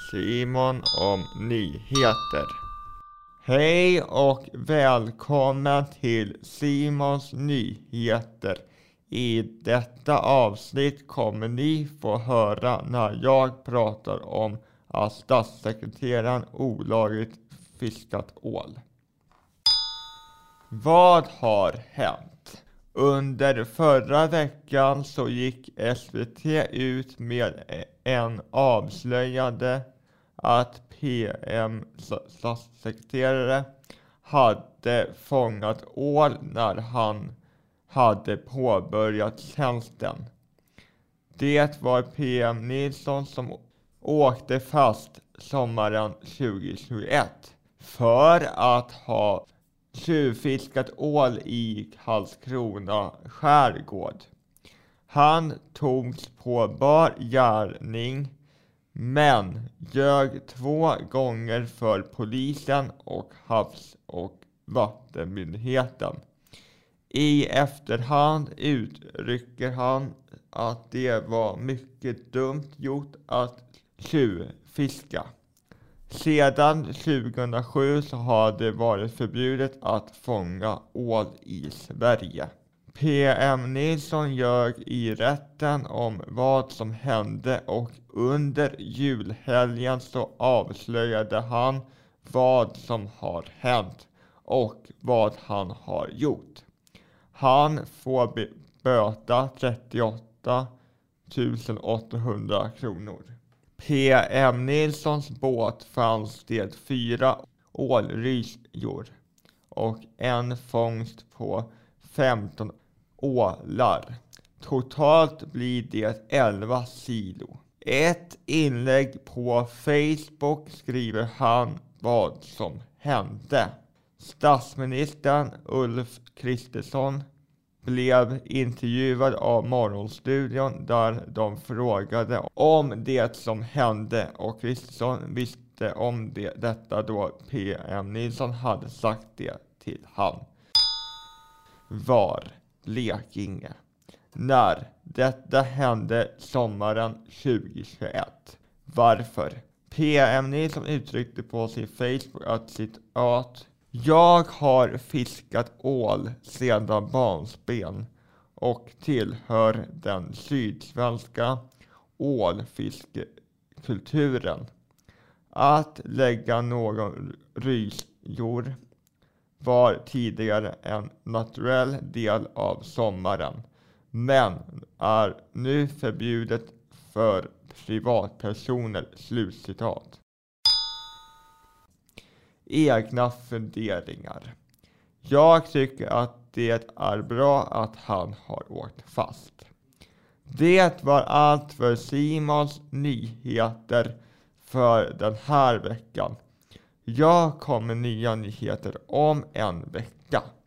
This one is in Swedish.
Simon om nyheter. Hej och välkommen till Simons nyheter. I detta avsnitt kommer ni få höra när jag pratar om att statssekreteraren olagligt fiskat ål. Vad har hänt? Under förra veckan så gick SVT ut med en avslöjande att PM-statssekreterare hade fångat ål när han hade påbörjat tjänsten. Det var PM Nilsson som åkte fast sommaren 2021 för att ha tjuvfiskat ål i Karlskrona skärgård. Han togs på bar gärning men ljög 2 gånger för polisen och Havs- och vattenmyndigheten. I efterhand uttrycker han att det var mycket dumt gjort att tjuvfiska. Sedan 2007 så har det varit förbjudet att fånga ål i Sverige. PM Nilsson ljög i rätten om vad som hände och under julhelgen så avslöjade han vad som har hänt och vad han har gjort. Han får böta 38 800 kronor. PM Nilssons båt fanns det 4 ålrysjor och en fångst på 15 ålar. Totalt blir det 11 kilo. Ett inlägg på Facebook skriver han vad som hände. Statsministern Ulf Kristersson blev intervjuad av Morgonstudion där de frågade om det som hände och Kristersson visste om detta då PM Nilsson hade sagt det till han. Var Blekinge. När detta hände sommaren 2021. Varför? PM Nilsson uttryckte på sin Facebook att citat: jag har fiskat ål sedan barnsben och tillhör den sydsvenska ålfiskekulturen. Att lägga någon rysjor var tidigare en naturell del av sommaren, men är nu förbjudet för privatpersoner. Slutcitat. Egna funderingar. Jag tycker att det är bra att han har åkt fast. Det var allt för Simons nyheter för den här veckan. Jag kommer nya nyheter om en vecka.